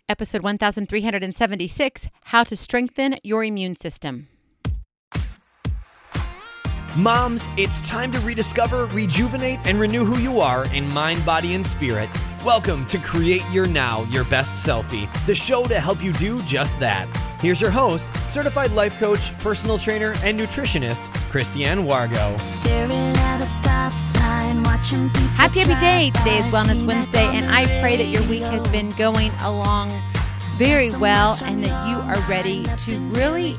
Episode 1376, How to Strengthen Your Immune System. Moms, it's time to rediscover, rejuvenate, and renew who you are in mind, body, and spirit. Welcome to Create Your Now, Your Best Selfie, the show to help you do just that. Here's your host, certified life coach, personal trainer, and nutritionist, Christiane Wargo. Staring at a stop sign, watching people Happy day. Today is Wellness drive, Wednesday, and I pray that your week has been going along very well and that you are ready to really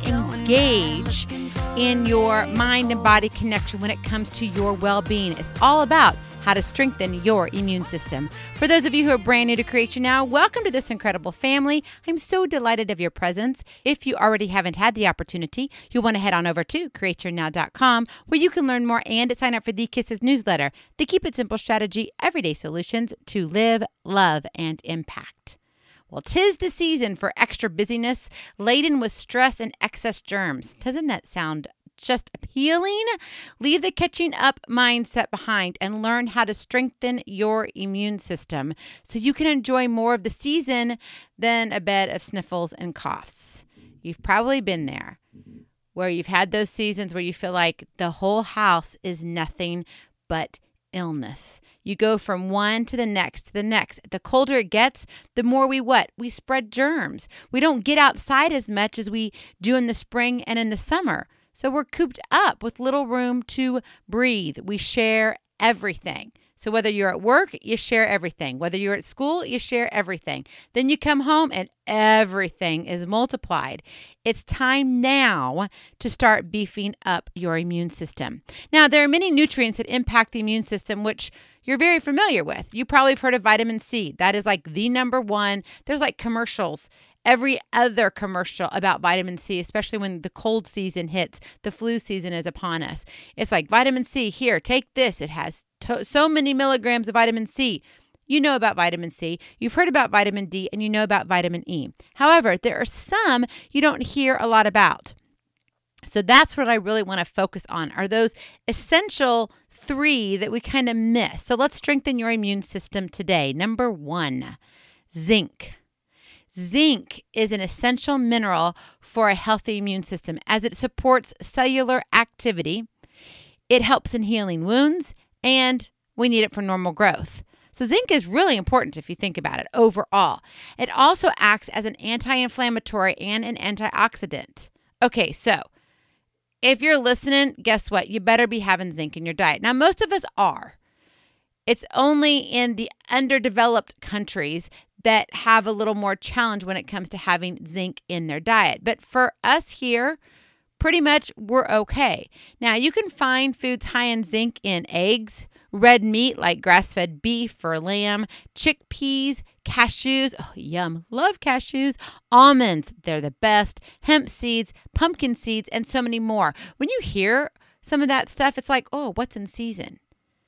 engage in your mind and body connection when it comes to your well-being. It's all about how to strengthen your immune system. For those of you who are brand new to Create Your Now, welcome to this incredible family. I'm so delighted of your presence. If you already haven't had the opportunity, you'll want to head on over to createyournow.com where you can learn more and sign up for the Kisses newsletter, the Keep It Simple strategy, everyday solutions to live, love, and impact. Well, 'tis the season for extra busyness, laden with stress and excess germs. Doesn't that sound just appealing? Leave the catching up mindset behind and learn how to strengthen your immune system so you can enjoy more of the season than a bed of sniffles and coughs. You've probably been there where you've had those seasons where you feel like the whole house is nothing but illness. You go from one to the next. The colder it gets, the more we spread germs. We don't get outside as much as we do in the spring and in the summer. So we're cooped up with little room to breathe. We share everything. So whether you're at work, you share everything. Whether you're at school, you share everything. Then you come home and everything is multiplied. It's time now to start beefing up your immune system. Now, there are many nutrients that impact the immune system, which you're very familiar with. You probably have heard of vitamin C. That is like the number one. There's like commercials, every other commercial about vitamin C, especially when the cold season hits, the flu season is upon us. It's like vitamin C, here, take this. It has so many milligrams of vitamin C. You know about vitamin C, you've heard about vitamin D, and you know about vitamin E. However, there are some you don't hear a lot about. So that's what I really want to focus on, are those essential three that we kind of miss. So let's strengthen your immune system today. Number one, zinc. Zinc is an essential mineral for a healthy immune system as it supports cellular activity. It helps in healing wounds, and we need it for normal growth. So zinc is really important if you think about it overall. It also acts as an anti-inflammatory and an antioxidant. Okay, so if you're listening, guess what? You better be having zinc in your diet. Now, most of us are. It's only in the underdeveloped countries that have a little more challenge when it comes to having zinc in their diet. But for us here, pretty much we're okay. Now, you can find foods high in zinc in eggs, red meat like grass-fed beef or lamb, chickpeas, cashews, oh, yum, love cashews, almonds, they're the best, hemp seeds, pumpkin seeds, and so many more. When you hear some of that stuff, it's like, oh, what's in season?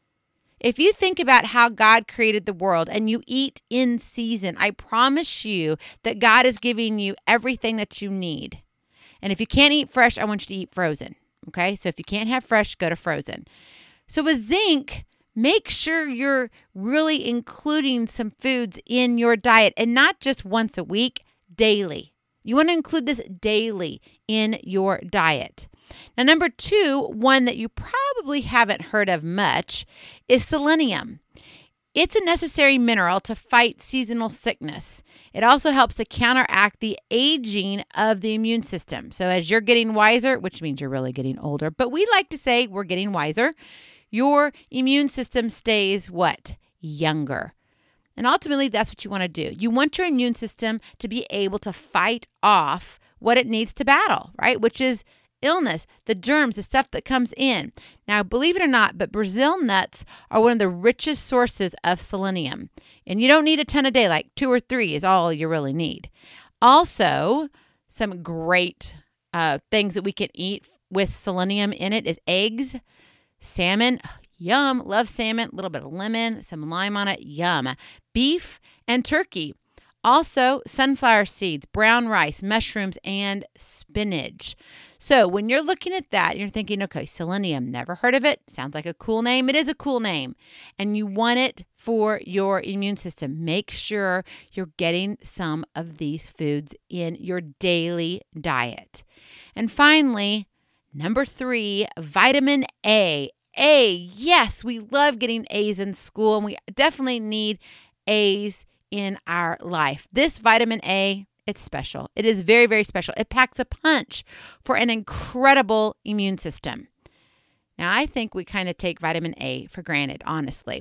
If you think about how God created the world and you eat in season, I promise you that God is giving you everything that you need. And if you can't eat fresh, I want you to eat frozen. Okay? So if you can't have fresh, go to frozen. So with zinc, make sure you're really including some foods in your diet and not just once a week, daily. You want to include this daily in your diet. Now, number two, one that you probably haven't heard of much, is selenium. It's a necessary mineral to fight seasonal sickness. It also helps to counteract the aging of the immune system. So as you're getting wiser, which means you're really getting older, but we like to say we're getting wiser, your immune system stays what? Younger. And ultimately, that's what you want to do. You want your immune system to be able to fight off what it needs to battle, right? Which is illness, the germs, the stuff that comes in. Now, believe it or not, but Brazil nuts are one of the richest sources of selenium. And you don't need a ton a day, like 2 or 3 is all you really need. Also, some great things that we can eat with selenium in it is eggs, salmon, yum, love salmon, a little bit of lemon, some lime on it, yum. Beef and turkey Also, sunflower seeds, brown rice, mushrooms, and spinach. So when you're looking at that, you're thinking, okay, selenium, never heard of it. Sounds like a cool name. It is a cool name. And you want it for your immune system. Make sure you're getting some of these foods in your daily diet. And finally, number 3, vitamin A. A, yes, we love getting A's in school, and we definitely need A's in our life. This vitamin A, it's special. It is very, very special. It packs a punch for an incredible immune system. Now, I think we kind of take vitamin A for granted, honestly.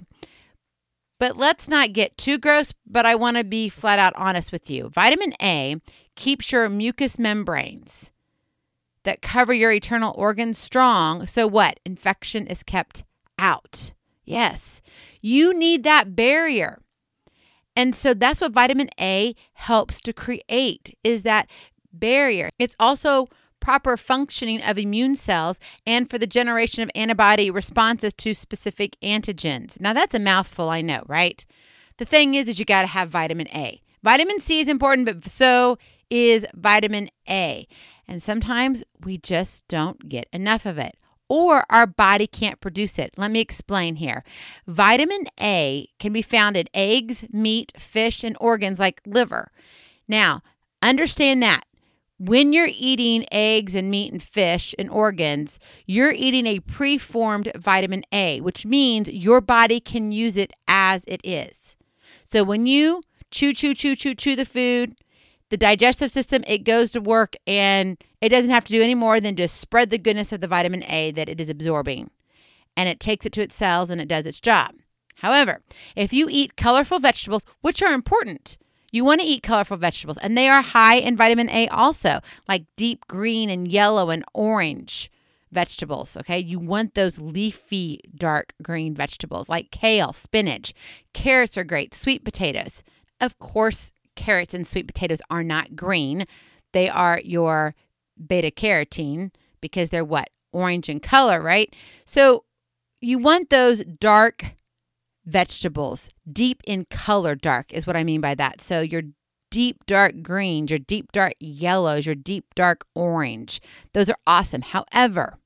But let's not get too gross, but I want to be flat out honest with you. Vitamin A keeps your mucous membranes that cover your internal organs strong. So what? Infection is kept out. Yes, you need that barrier. And so that's what vitamin A helps to create, is that barrier. It's also proper functioning of immune cells and for the generation of antibody responses to specific antigens. Now that's a mouthful, I know, right? The thing is you got to have vitamin A. Vitamin C is important, but so is vitamin A. And sometimes we just don't get enough of it, or our body can't produce it. Let me explain here. Vitamin A can be found in eggs, meat, fish, and organs like liver. Now, understand that when you're eating eggs and meat and fish and organs, you're eating a preformed vitamin A, which means your body can use it as it is. So when you chew the food, the digestive system, it goes to work, and it doesn't have to do any more than just spread the goodness of the vitamin A that it is absorbing. And it takes it to its cells and it does its job. However, if you eat colorful vegetables, which are important, you want to eat colorful vegetables, and they are high in vitamin A also, like deep green and yellow and orange vegetables, okay? You want those leafy dark green vegetables like kale, spinach. Carrots are great, sweet potatoes. Of course, carrots and sweet potatoes are not green. They are your beta carotene because they're what? Orange in color, right? So you want those dark vegetables, deep in color. Dark is what I mean by that. So your deep dark greens, your deep dark yellows, your deep dark orange. Those are awesome. However,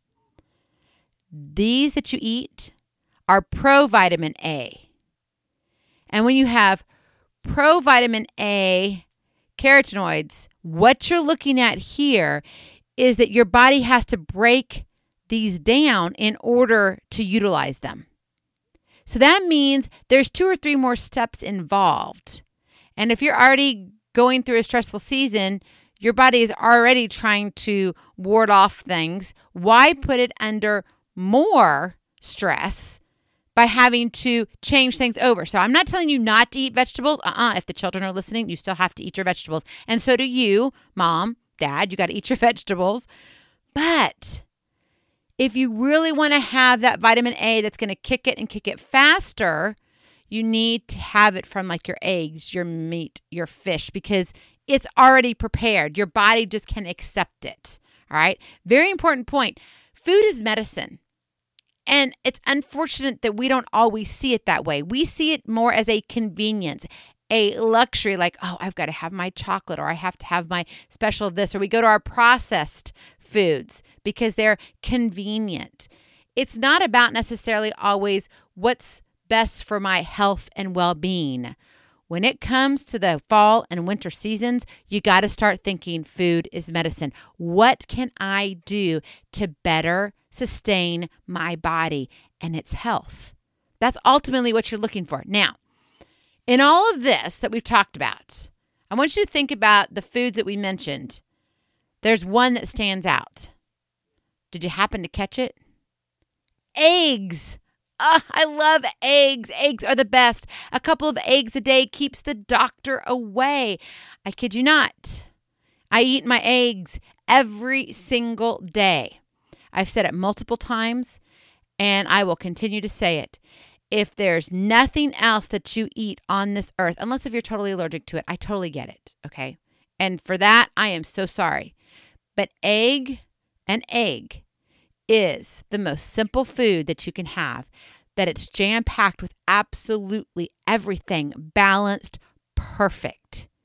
these that you eat are provitamin A. And when you have provitamin A carotenoids, what you're looking at here is that your body has to break these down in order to utilize them. So that means there's 2 or 3 more steps involved. And if you're already going through a stressful season, your body is already trying to ward off things. Why put it under more stress by having to change things over? So I'm not telling you not to eat vegetables. If the children are listening, you still have to eat your vegetables. And so do you, mom, dad, you got to eat your vegetables. But if you really want to have that vitamin A that's going to kick it and kick it faster, you need to have it from like your eggs, your meat, your fish, because it's already prepared. Your body just can accept it. All right. Very important point. Food is medicine. And it's unfortunate that we don't always see it that way. We see it more as a convenience, a luxury, like, oh, I've got to have my chocolate, or I have to have my special of this, or we go to our processed foods because they're convenient. It's not about necessarily always what's best for my health and well-being. When it comes to the fall and winter seasons, you got to start thinking food is medicine. What can I do to better sustain my body and its health? That's ultimately what you're looking for. Now, in all of this that we've talked about, I want you to think about the foods that we mentioned. There's one that stands out. Did you happen to catch it? Eggs. I love eggs. Eggs are the best. A couple of eggs a day keeps the doctor away. I kid you not. I eat my eggs every single day. I've said it multiple times, and I will continue to say it. If there's nothing else that you eat on this earth, unless if you're totally allergic to it, I totally get it, okay? And for that, I am so sorry. But an egg is the most simple food that you can have, that it's jam-packed with absolutely everything, balanced, perfect.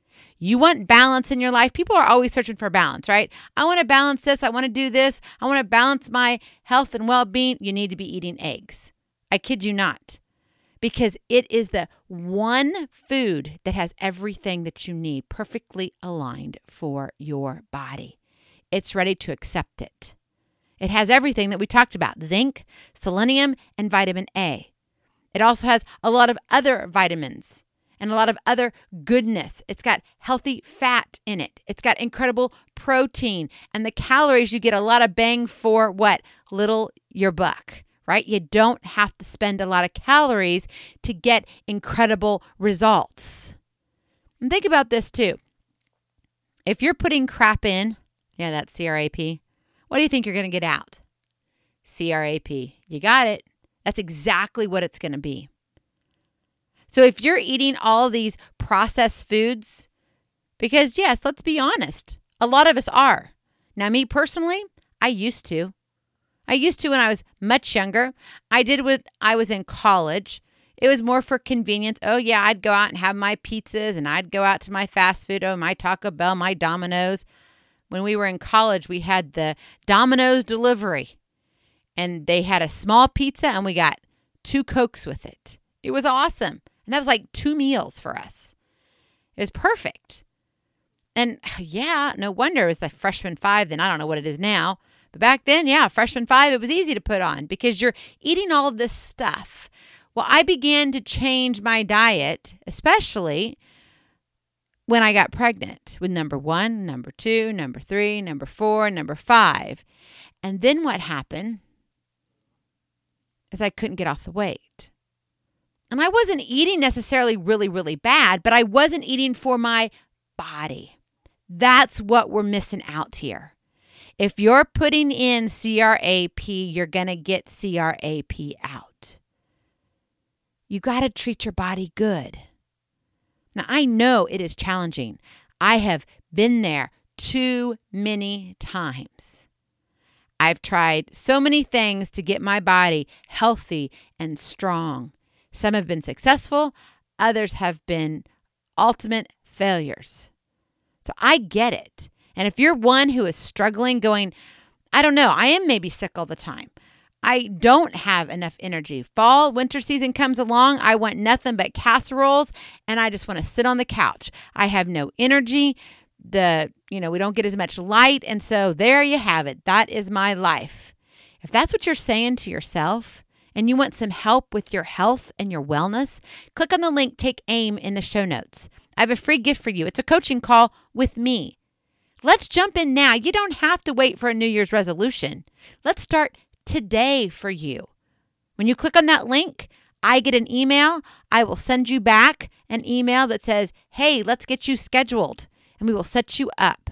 You want balance in your life? People are always searching for balance, right? I want to balance this. I want to do this. I want to balance my health and well-being. You need to be eating eggs. I kid you not. Because it is the one food that has everything that you need perfectly aligned for your body. It's ready to accept it. It has everything that we talked about: zinc, selenium, and vitamin A. It also has a lot of other vitamins and a lot of other goodness. It's got healthy fat in it. It's got incredible protein. And the calories, you get a lot of bang for what? Little your buck, right? You don't have to spend a lot of calories to get incredible results. And think about this too. If you're putting crap in, yeah, that's CRAP, what do you think you're going to get out? CRAP. You got it. That's exactly what it's going to be. So if you're eating all these processed foods, because yes, let's be honest, a lot of us are. Now, me personally, I used to when I was much younger. I did when I was in college. It was more for convenience. Oh yeah, I'd go out and have my pizzas, and I'd go out to my fast food, my Taco Bell, my Domino's. When we were in college, we had the Domino's delivery, and they had a small pizza, and we got 2 Cokes with it. It was awesome. And that was like 2 meals for us. It was perfect. And yeah, no wonder it was the freshman 5. Then I don't know what it is now. But back then, yeah, freshman 5, it was easy to put on because you're eating all of this stuff. Well, I began to change my diet, especially when I got pregnant with number 1, number 2, number 3, number 4, number 5. And then what happened is I couldn't get off the weight. And I wasn't eating necessarily really, really bad, but I wasn't eating for my body. That's what we're missing out here. If you're putting in CRAP, you're going to get CRAP out. You got to treat your body good. Now, I know it is challenging. I have been there too many times. I've tried so many things to get my body healthy and strong. Some have been successful. Others have been ultimate failures. So I get it. And if you're one who is struggling, going, I don't know, I am maybe sick all the time. I don't have enough energy. Fall, winter season comes along. I want nothing but casseroles, and I just want to sit on the couch. I have no energy. We don't get as much light. And so there you have it. That is my life. If that's what you're saying to yourself and you want some help with your health and your wellness, click on the link, Take AIM, in the show notes. I have a free gift for you. It's a coaching call with me. Let's jump in now. You don't have to wait for a New Year's resolution. Let's start today for you. When you click on that link, I get an email. I will send you back an email that says, hey, let's get you scheduled, and we will set you up.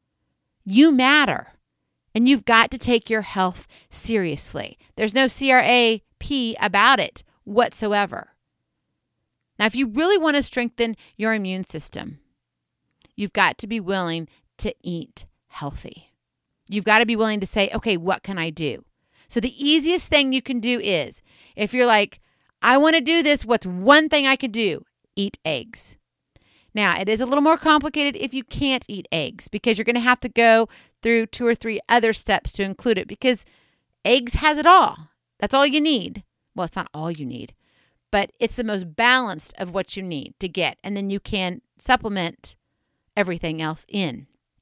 You matter, and you've got to take your health seriously. There's no CRAP about it whatsoever. Now, if you really want to strengthen your immune system, you've got to be willing to eat healthy. You've got to be willing to say, okay, what can I do? So the easiest thing you can do is, if you're like, I want to do this, what's one thing I could do? Eat eggs. Now, it is a little more complicated if you can't eat eggs, because you're going to have to go through 2 or 3 other steps to include it, because eggs has it all. That's all you need. Well, it's not all you need, but it's the most balanced of what you need to get. And then you can supplement everything else in.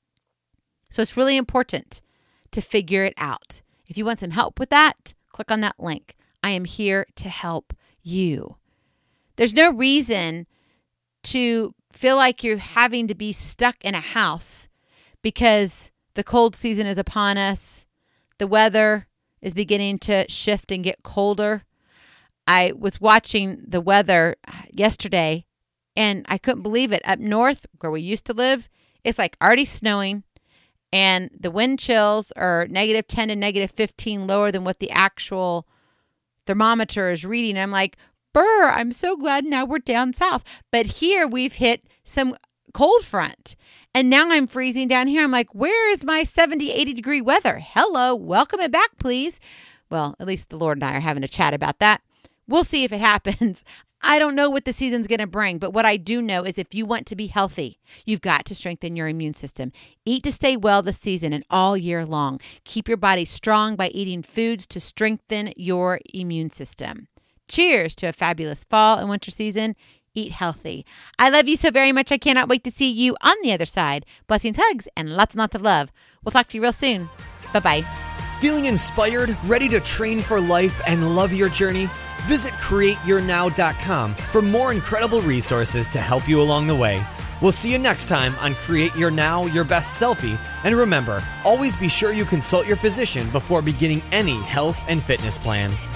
So it's really important to figure it out. If you want some help with that, click on that link. I am here to help you. There's no reason to feel like you're having to be stuck in a house because the cold season is upon us. The weather is beginning to shift and get colder. I was watching the weather yesterday, and I couldn't believe it. Up north, where we used to live, it's like already snowing. And the wind chills are -10 to -15 lower than what the actual thermometer is reading. I'm like, brr, I'm so glad now we're down south. But here we've hit some cold front. And now I'm freezing down here. I'm like, where is my 70, 80 degree weather? Hello, welcome it back, please. Well, at least the Lord and I are having a chat about that. We'll see if it happens. I don't know what the season's going to bring, but what I do know is if you want to be healthy, you've got to strengthen your immune system. Eat to stay well this season and all year long. Keep your body strong by eating foods to strengthen your immune system. Cheers to a fabulous fall and winter season. Eat healthy. I love you so very much. I cannot wait to see you on the other side. Blessings, hugs, and lots and lots of love. We'll talk to you real soon. Bye-bye. Feeling inspired, ready to train for life, and love your journey? Visit CreateYourNow.com for more incredible resources to help you along the way. We'll see you next time on Create Your Now, Your Best Selfie. And remember, always be sure you consult your physician before beginning any health and fitness plan.